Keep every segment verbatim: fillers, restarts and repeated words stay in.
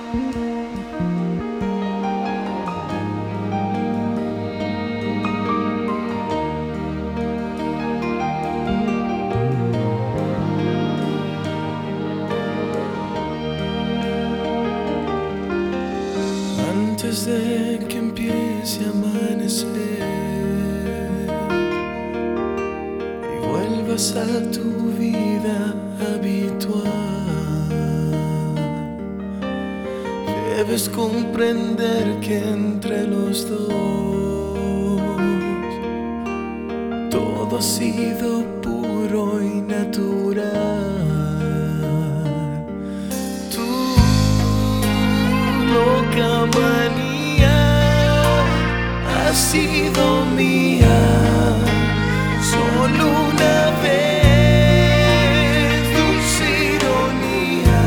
Antes de que empiece a amanecer y vuelvas a tu vida habitual, debes comprender que entre los dos todo ha sido puro y natural. Loca manía ha sido mía solo una vez, dulce ironía,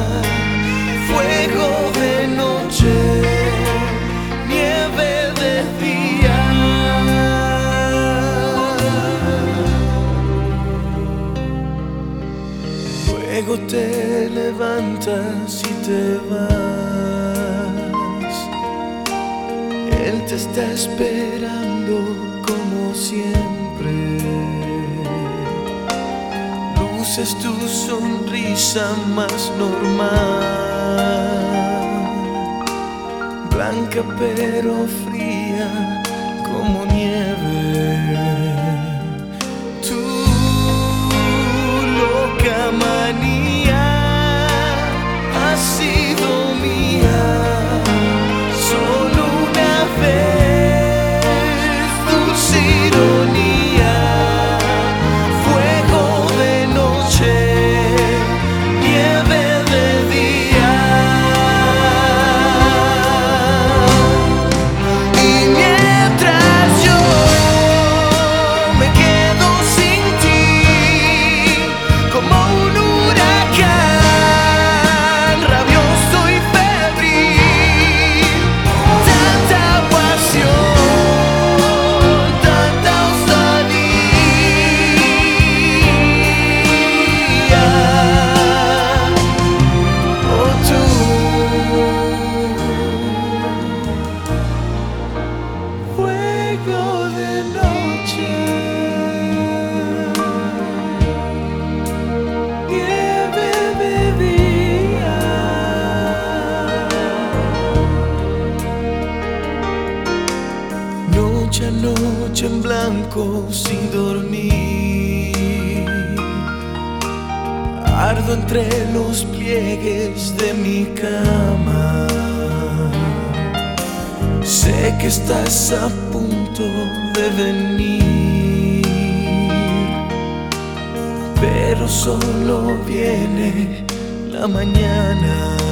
fuego de noche, nieve de día. Luego te levantas y te vas. Él te está esperando como siempre. Luces tu sonrisa más normal, blanca pero fría como nieve. Tu loca manía ha sido mía solo una vez, dulce ironía, fuego de noche, nieve de día. Y mientras yo me quedo sin ti, como un huracán rabioso y febril, tanta pasión, tanta osadía. Oh, tú, fuego de noche, nieve de día. Noche a noche en blanco sin dormir, ardo entre los pliegues de mi cama. Sé que estás a punto de venir, pero solo viene la mañana.